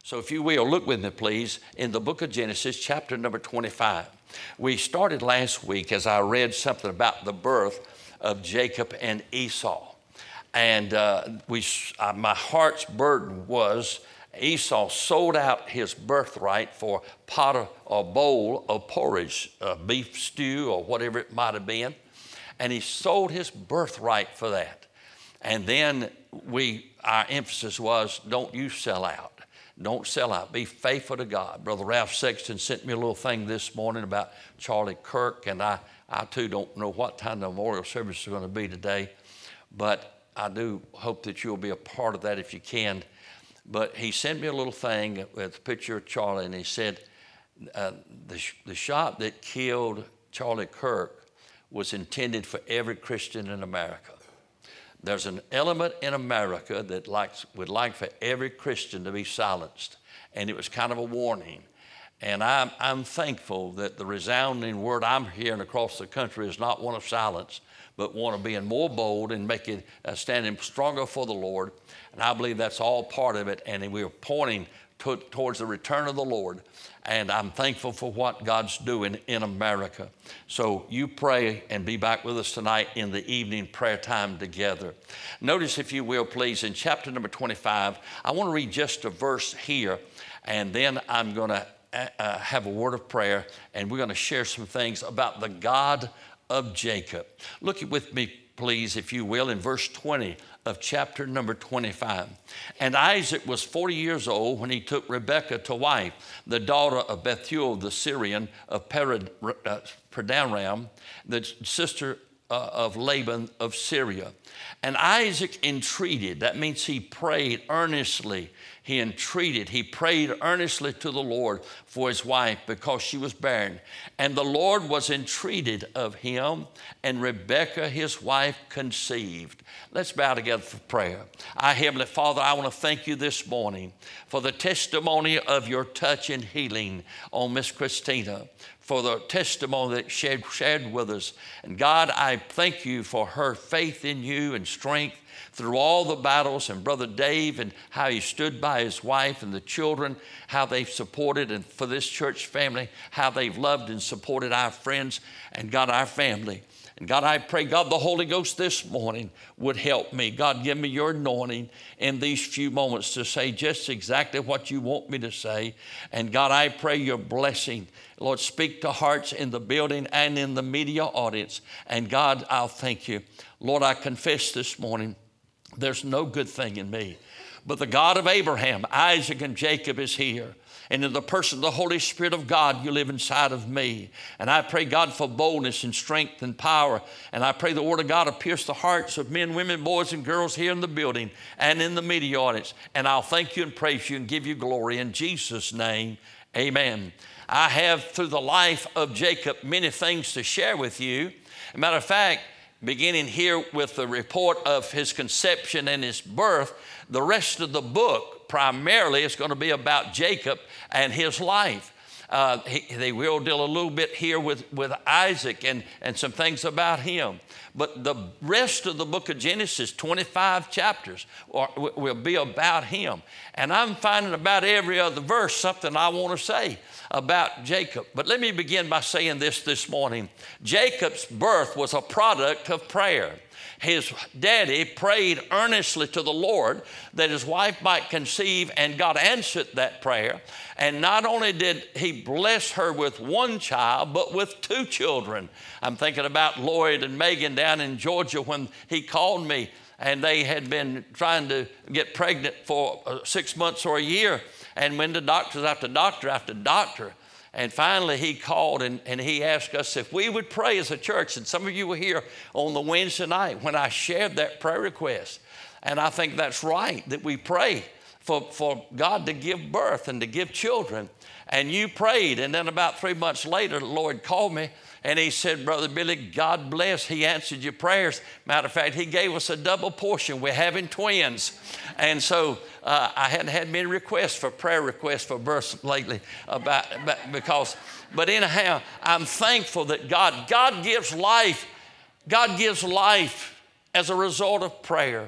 So if you will, look with me, please, in the book of Genesis, chapter number 25. We started last week as I read something about the birth of Jacob and Esau. And my heart's burden was Esau sold out his birthright for a pot or bowl of porridge, beef stew or whatever it might have been. And he sold his birthright for that. And then our emphasis was, don't you sell out. Don't sell out. Be faithful to God. Brother Ralph Sexton sent me a little thing this morning about Charlie Kirk, and I too don't know what time the memorial service is going to be today, but I do hope that you'll be a part of that if you can. But he sent me a little thing with a picture of Charlie, and he said the shot that killed Charlie Kirk was intended for every Christian in America. There's an element in America that would like for every Christian to be silenced, and it was kind of a warning. And I'm thankful that the resounding word I'm hearing across the country is not one of silence, but one of being more bold and standing stronger for the Lord. And I believe that's all part of it, and we are pointing towards the return of the Lord. And I'm thankful for what God's doing in America. So you pray and be back with us tonight in the evening prayer time together. Notice, if you will, please, in chapter number 25, I want to read just a verse here, and then I'm going to have a word of prayer, and we're going to share some things about the God of Jacob. Look with me, please, if you will, in verse 20 of chapter number 25. And Isaac was 40 years old when he took Rebekah to wife, the daughter of Bethuel the Syrian of Padanaram, the sister of Laban of Syria. And Isaac entreated, that means he prayed earnestly. He entreated, he prayed earnestly to the Lord for his wife because she was barren. And the Lord was entreated of him, and Rebekah, his wife, conceived. Let's bow together for prayer. Our Heavenly Father, I want to thank you this morning for the testimony of your touch and healing on Miss Christina, for the testimony that shared with us. And God, I thank you for her faith in you and strength through all the battles, and Brother Dave and how he stood by his wife and the children, how they've supported, and for this church family, how they've loved and supported our friends and God, our family. And God, I pray, God, the Holy Ghost this morning would help me. God, give me your anointing in these few moments to say just exactly what you want me to say. And God, I pray your blessing. Lord, speak to hearts in the building and in the media audience. And God, I'll thank you. Lord, I confess this morning, there's no good thing in me, but the God of Abraham, Isaac, and Jacob is here. And in the person of the Holy Spirit of God, you live inside of me. And I pray, God, for boldness and strength and power. And I pray the word of God will pierce the hearts of men, women, boys, and girls here in the building and in the media audience. And I'll thank you and praise you and give you glory in Jesus' name. Amen. I have, through the life of Jacob, many things to share with you. As a matter of fact, beginning here with the report of his conception and his birth, the rest of the book primarily is going to be about Jacob and his life. They will deal a little bit here with Isaac and some things about him. But the rest of the book of Genesis, 25 chapters, will be about him. And I'm finding about every other verse something I want to say about Jacob. But let me begin by saying this morning. Jacob's birth was a product of prayer. His daddy prayed earnestly to the Lord that his wife might conceive, and God answered that prayer. And not only did he bless her with one child, but with two children. I'm thinking about Lloyd and Megan down in Georgia when he called me, and they had been trying to get pregnant for 6 months or a year, and went to doctors after doctor after doctor. And finally he called and he asked us if we would pray as a church. And some of you were here on the Wednesday night when I shared that prayer request. And I think that's right, that we pray for God to give birth and to give children. And you prayed. And then about 3 months later, the Lord called me and he said, Brother Billy, God bless. He answered your prayers. Matter of fact, he gave us a double portion. We're having twins. And so I hadn't had many requests for prayer requests for births lately but anyhow, I'm thankful that God gives life. God gives life as a result of prayer.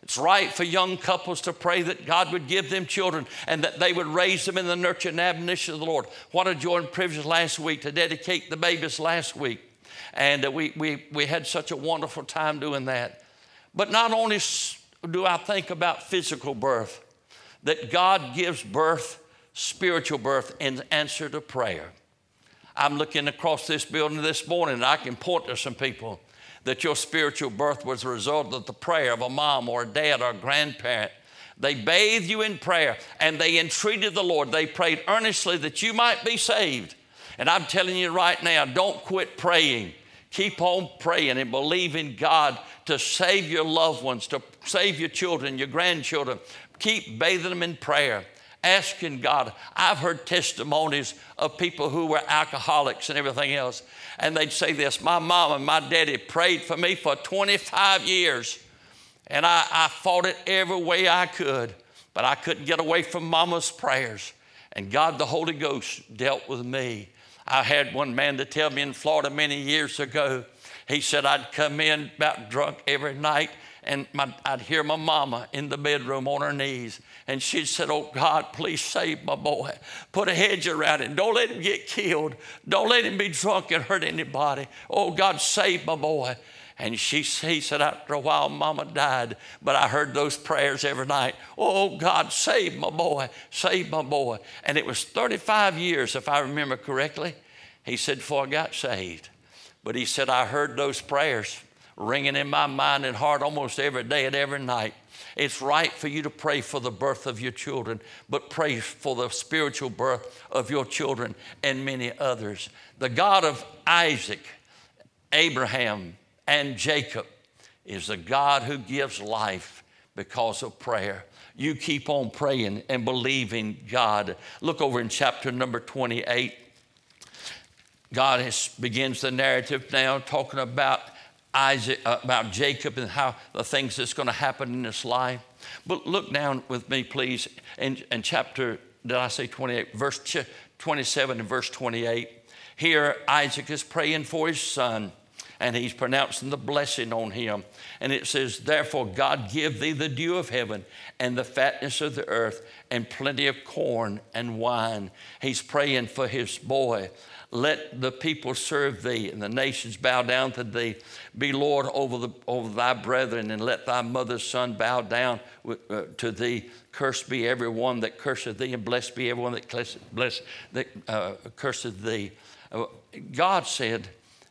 It's right for young couples to pray that God would give them children and that they would raise them in the nurture and admonition of the Lord. What a joy and privilege last week to dedicate the babies last week. And we had such a wonderful time doing that. But not only do I think about physical birth, that God gives birth, spiritual birth, in answer to prayer. I'm looking across this building this morning and I can point to some people that your spiritual birth was a result of the prayer of a mom or a dad or a grandparent. They bathed you in prayer and they entreated the Lord. They prayed earnestly that you might be saved. And I'm telling you right now, don't quit praying. Keep on praying and believing God to save your loved ones, to save your children, your grandchildren. Keep bathing them in prayer, asking God. I've heard testimonies of people who were alcoholics and everything else. And they'd say this, my mom and my daddy prayed for me for 25 years. And I fought it every way I could, but I couldn't get away from mama's prayers. And God, the Holy Ghost, dealt with me. I had one man to tell me in Florida many years ago, he said I'd come in about drunk every night and I'd hear my mama in the bedroom on her knees. And she said, oh God, please save my boy. Put a hedge around him. Don't let him get killed. Don't let him be drunk and hurt anybody. Oh God, save my boy. And he said, after a while, mama died, but I heard those prayers every night. Oh God, save my boy, save my boy. And it was 35 years, if I remember correctly, he said, before I got saved. But he said, I heard those prayers ringing in my mind and heart almost every day and every night. It's right for you to pray for the birth of your children, but pray for the spiritual birth of your children and many others. The God of Isaac, Abraham, and Jacob is the God who gives life because of prayer. You keep on praying and believing God. Look over in chapter number 28. God begins the narrative now talking about about Jacob and how the things that's going to happen in his life. But look down with me, please, in chapter, did I say 28? Verse 27 and verse 28. Here, Isaac is praying for his son, and he's pronouncing the blessing on him. And it says, therefore, God give thee the dew of heaven and the fatness of the earth and plenty of corn and wine. He's praying for his boy. Let the people serve thee and the nations bow down to thee. Be Lord over thy brethren, and let thy mother's son bow down to thee. Cursed be everyone that curseth thee, and blessed be everyone that curseth thee. God said,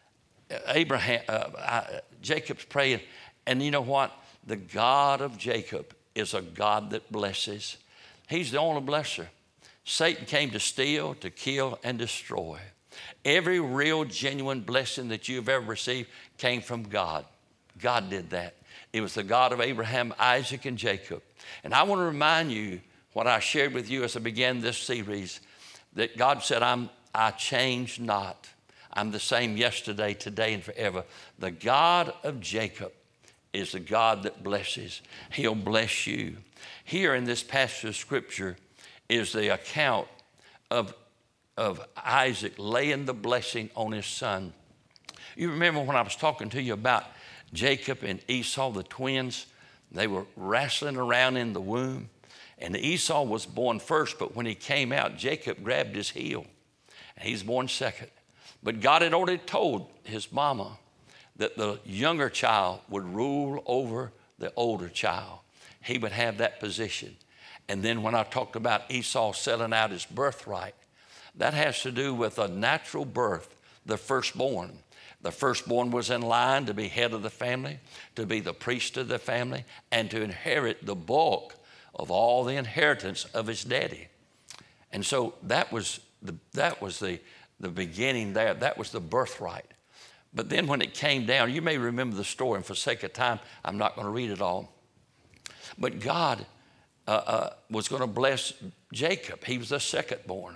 Jacob's praying, and you know what? The God of Jacob is a God that blesses. He's the only blesser. Satan came to steal, to kill, and destroy. Every real, genuine blessing that you've ever received came from God. God did that. It was the God of Abraham, Isaac, and Jacob. And I want to remind you what I shared with you as I began this series, that God said, I change not. I'm the same yesterday, today, and forever. The God of Jacob is the God that blesses. He'll bless you. Here in this passage of Scripture is the account of Isaac laying the blessing on his son. You remember when I was talking to you about Jacob and Esau, the twins? They were wrestling around in the womb, and Esau was born first, but when he came out, Jacob grabbed his heel, and he's born second. But God had already told his mama that the younger child would rule over the older child. He would have that position. And then when I talked about Esau selling out his birthright, that has to do with a natural birth, the firstborn. The firstborn was in line to be head of the family, to be the priest of the family, and to inherit the bulk of all the inheritance of his daddy. And so that was the beginning there. That was the birthright. But then when it came down, you may remember the story, and for sake of time, I'm not going to read it all. But God was going to bless Jacob. He was the second born.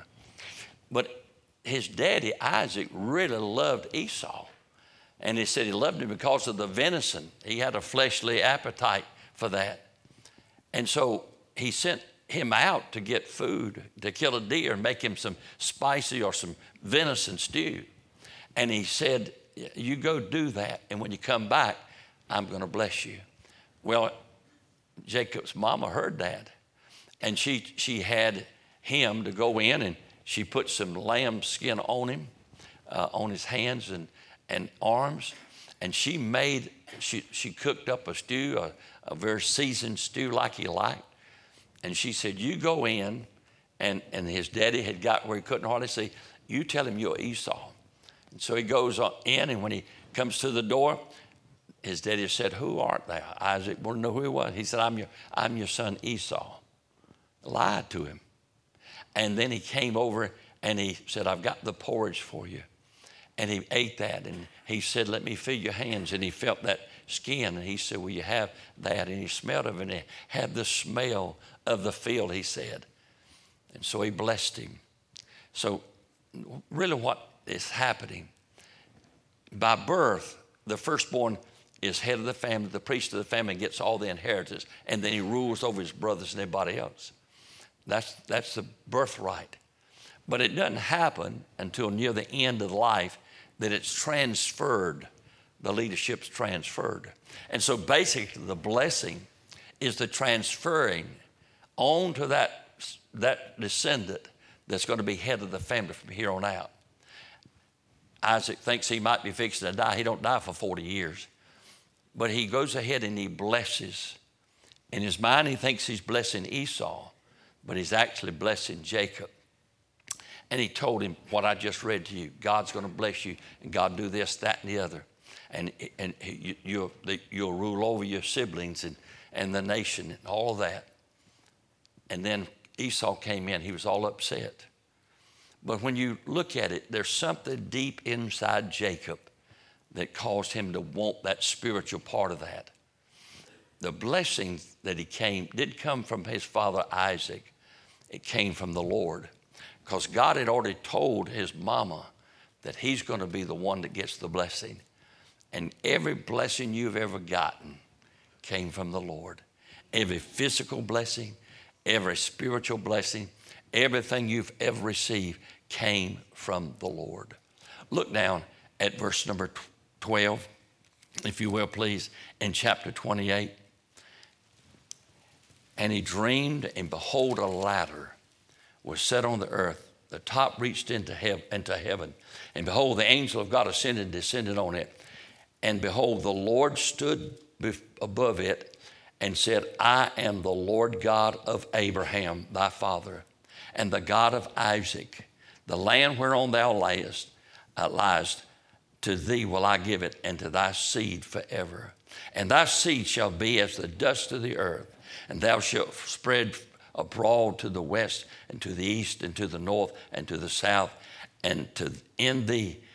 But his daddy, Isaac, really loved Esau. And he said he loved him because of the venison. He had a fleshly appetite for that. And so he sent him out to get food, to kill a deer and make him some spicy or some venison stew. And he said, you go do that. And when you come back, I'm going to bless you. Well, Jacob's mama heard that. And she had him to go in, and she put some lamb skin on him, on his hands and arms. And she cooked up a stew, a very seasoned stew like he liked. And she said, you go in, and his daddy had got where he couldn't hardly see. You tell him you're Esau. And so he goes in, and when he comes to the door, his daddy said, who art thou? Isaac wanted to know who he was. He said, I'm your son Esau. Lied to him. And then he came over and he said, I've got the porridge for you. And he ate that, and he said, let me feel your hands. And he felt that skin, and he said, will you have that? And he smelled of it, and he had the smell of the field, he said. And so he blessed him. So really what is happening, by birth, the firstborn is head of the family, the priest of the family gets all the inheritance, and then he rules over his brothers and everybody else. That's the birthright. But it doesn't happen until near the end of life that it's transferred. The leadership's transferred. And so basically the blessing is the transferring on to that descendant that's going to be head of the family from here on out. Isaac thinks he might be fixing to die. He don't die for 40 years. But he goes ahead and he blesses. In his mind, he thinks he's blessing Esau, but he's actually blessing Jacob. And he told him what I just read to you. God's going to bless you, and God do this, that, and the other. And you'll rule over your siblings and the nation and all of that. And then Esau came in. He was all upset. But when you look at it, there's something deep inside Jacob that caused him to want that spiritual part of that. The blessing that did come from his father Isaac. It came from the Lord. Because God had already told his mama that he's going to be the one that gets the blessing. And every blessing you've ever gotten came from the Lord. Every physical blessing, every spiritual blessing, everything you've ever received came from the Lord. Look down at verse number 12, if you will, please, in chapter 28. And he dreamed, and behold, a ladder was set on the earth. The top reached into heaven. And behold, the angel of God ascended and descended on it. And behold, the Lord stood above it and said, I am the Lord God of Abraham, thy father, and the God of Isaac. The land whereon thou liest, to thee will I give it, and to thy seed forever. And thy seed shall be as the dust of the earth, and thou shalt spread abroad to the west, and to the east, and to the north, and to the south, and in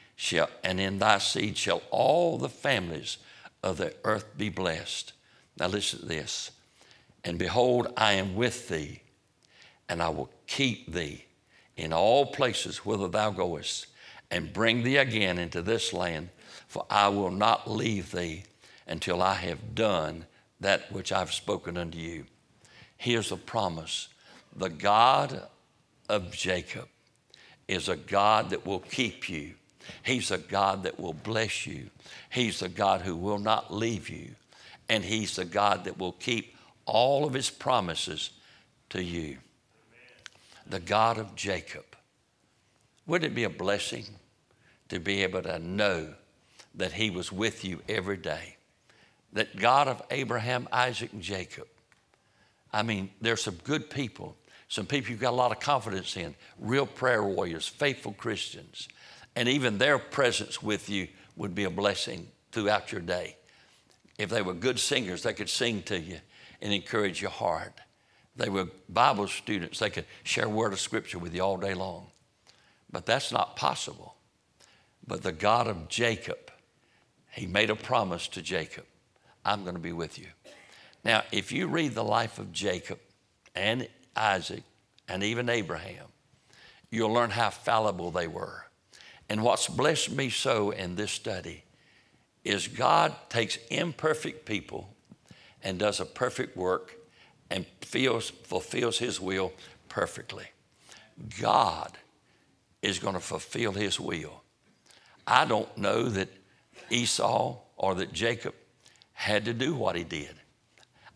thy seed shall all the families of the earth be blessed. Now listen to this. And behold, I am with thee, and I will keep thee in all places whither thou goest, and bring thee again into this land, for I will not leave thee until I have done that which I've spoken unto you. Here's a promise. The God of Jacob is a God that will keep you. He's a God that will bless you. He's a God who will not leave you. And he's the God that will keep all of his promises to you. The God of Jacob. Wouldn't it be a blessing to be able to know that he was with you every day? That God of Abraham, Isaac, and Jacob. I mean, there's some good people, some people you've got a lot of confidence in, real prayer warriors, faithful Christians. And even their presence with you would be a blessing throughout your day. If they were good singers, they could sing to you and encourage your heart. They were Bible students, they could share a word of scripture with you all day long. But that's not possible. But the God of Jacob, he made a promise to Jacob. I'm going to be with you. Now, if you read the life of Jacob and Isaac and even Abraham, you'll learn how fallible they were. And what's blessed me so in this study is God takes imperfect people and does a perfect work and fulfills his will perfectly. God is going to fulfill his will. I don't know that Esau or that Jacob had to do what he did.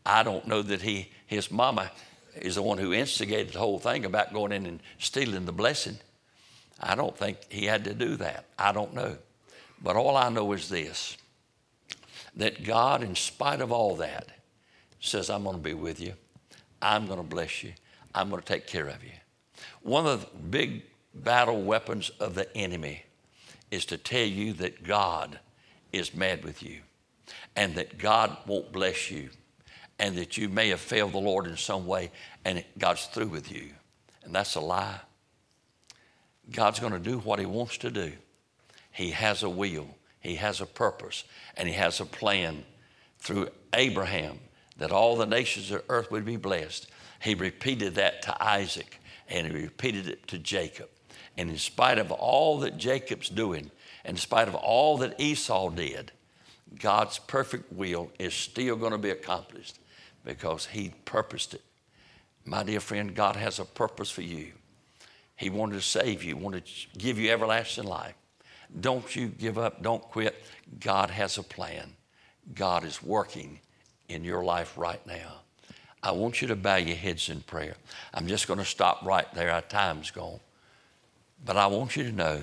I don't know that his mama is the one who instigated the whole thing about going in and stealing the blessing. I don't think he had to do that. I don't know. But all I know is this, that God, in spite of all that, says, I'm going to be with you. I'm going to bless you. I'm going to take care of you. One of the big battle weapons of the enemy is to tell you that God is mad with you and that God won't bless you and that you may have failed the Lord in some way and God's through with you. And that's a lie. God's going to do what he wants to do. He has a will, he has a purpose, and he has a plan through Abraham that all the nations of the earth would be blessed. He repeated that to Isaac, and he repeated it to Jacob. And in spite of all that Jacob's doing, in spite of all that Esau did, God's perfect will is still going to be accomplished because he purposed it. My dear friend, God has a purpose for you. He wanted to save you, wanted to give you everlasting life. Don't you give up, don't quit. God has a plan. God is working in your life right now. I want you to bow your heads in prayer. I'm just going to stop right there. Our time's gone. But I want you to know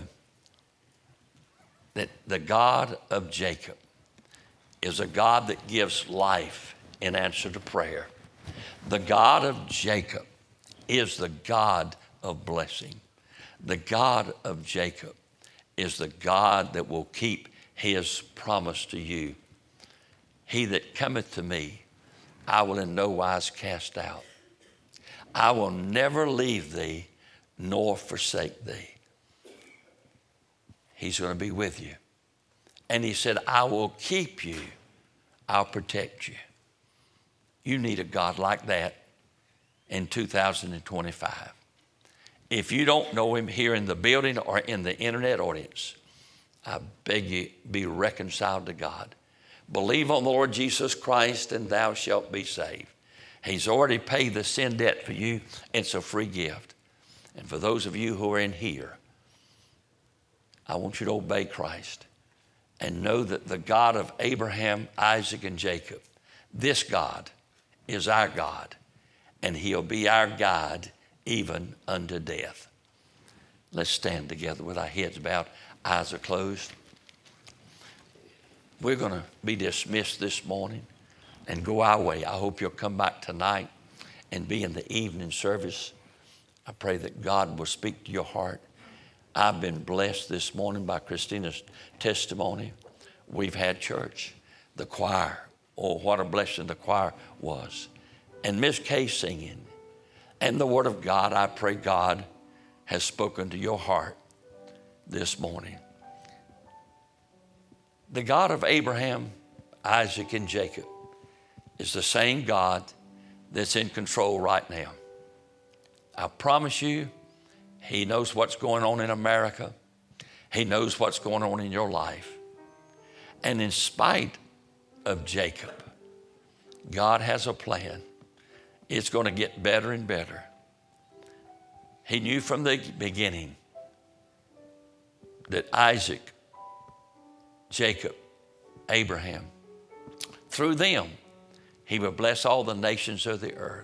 that the God of Jacob is a God that gives life in answer to prayer. The God of Jacob is the God of blessing. The God of Jacob is the God that will keep his promise to you. He that cometh to me, I will in no wise cast out. I will never leave thee nor forsake thee. He's going to be with you. And he said, I will keep you. I'll protect you. You need a God like that in 2025. If you don't know him here in the building or in the internet audience, I beg you, be reconciled to God. Believe on the Lord Jesus Christ and thou shalt be saved. He's already paid the sin debt for you. It's a free gift. And for those of you who are in here, I want you to obey Christ and know that the God of Abraham, Isaac, and Jacob, this God is our God, and he'll be our God even unto death. Let's stand together with our heads bowed, eyes are closed. We're going to be dismissed this morning and go our way. I hope you'll come back tonight and be in the evening service. I pray that God will speak to your heart. I've been blessed this morning by Christina's testimony. We've had church, the choir. Oh, what a blessing the choir was. And Miss Kay singing. And the Word of God, I pray God has spoken to your heart this morning. The God of Abraham, Isaac, and Jacob is the same God that's in control right now. I promise you, he knows what's going on in America. He knows what's going on in your life. And in spite of Jacob, God has a plan. It's going to get better and better. He knew from the beginning that Isaac, Jacob, Abraham, through them, he would bless all the nations of the earth.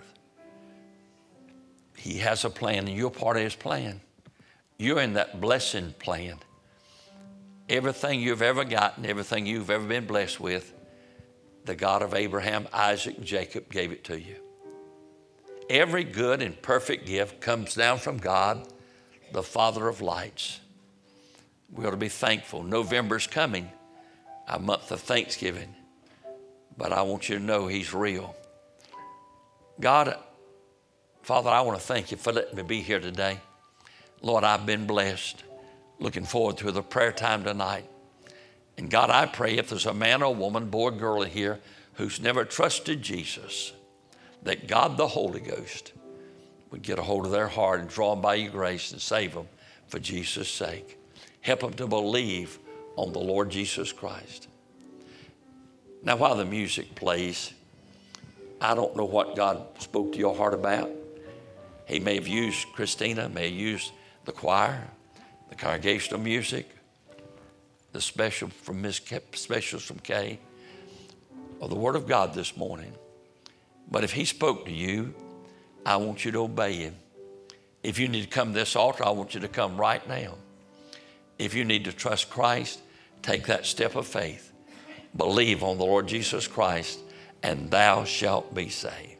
He has a plan, and you're part of his plan. You're in that blessing plan. Everything you've ever gotten, everything you've ever been blessed with, the God of Abraham, Isaac, and Jacob gave it to you. Every good and perfect gift comes down from God, the Father of lights. We ought to be thankful. November's coming, a month of Thanksgiving. But I want you to know he's real. God, Father, I want to thank you for letting me be here today. Lord, I've been blessed. Looking forward to the prayer time tonight. And God, I pray if there's a man or woman, boy or girl here who's never trusted Jesus, that God the Holy Ghost would get a hold of their heart and draw them by your grace and save them for Jesus' sake. Help them to believe on the Lord Jesus Christ. Now, while the music plays, I don't know what God spoke to your heart about. He may have used Christina, may have used the choir, the congregational music, the specials from Kay, or the Word of God this morning. But if he spoke to you, I want you to obey him. If you need to come to this altar, I want you to come right now. If you need to trust Christ, take that step of faith. Believe on the Lord Jesus Christ, and thou shalt be saved.